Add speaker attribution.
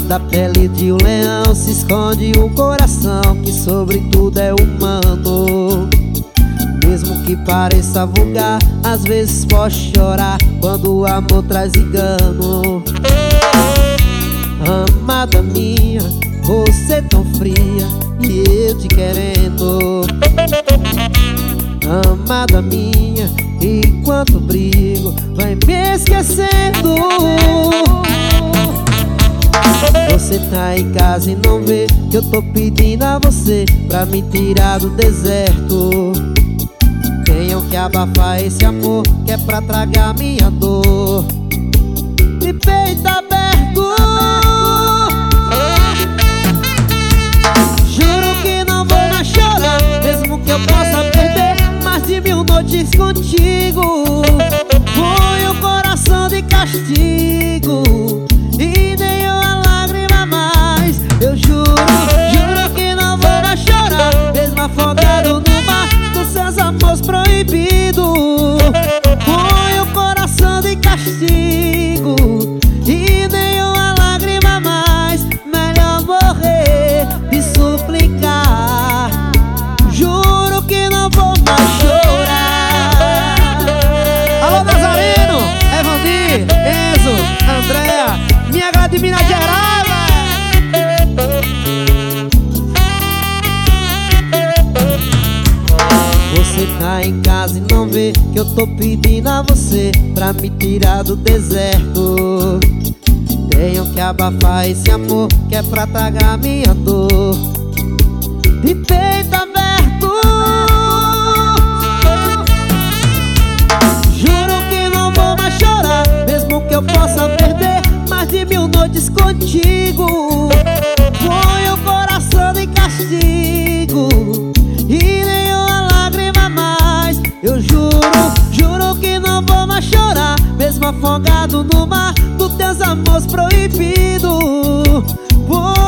Speaker 1: Da pele de um leão se esconde um coração que sobre tudo é humano. Mesmo que pareça vulgar, às vezes posso chorar quando o amor traz engano. Amada minha, você tão fria e eu te querendo. Amada minha, enquanto brigo, vai me esquecendo. Você tá em casa e não vê que eu tô pedindo a você pra me tirar do deserto. Tenham que abafar esse amor que é pra tragar minha dor. De peito aberto, juro que não vou mais chorar, mesmo que eu possa perder mais de 1000 noites contigo. Foi o coração de castigo e nem uma lágrima mais. Eu juro, juro que não vou mais chorar, mesmo afogado no mar dos seus amores proibidos. Foi o coração de castigo e nem uma lágrima mais. Melhor morrer e suplicar. Juro que não vou mais chorar. Alô Nazareno, Evandir, Enzo, Andréa, minha gata de Minas Gerais, Você tá em casa e não vê que eu tô pedindo a você pra me tirar do deserto. Tenho que abafar esse amor que é pra tragar minha dor. De peito aberto, juro que não vou mais chorar, mesmo que eu possa perder mais de 1000 noites contigo. Foi o coração de castigo e nenhuma lágrima mais. Eu juro, juro que não vou mais chorar, mesmo afogado no mar dos teus amores proibidos.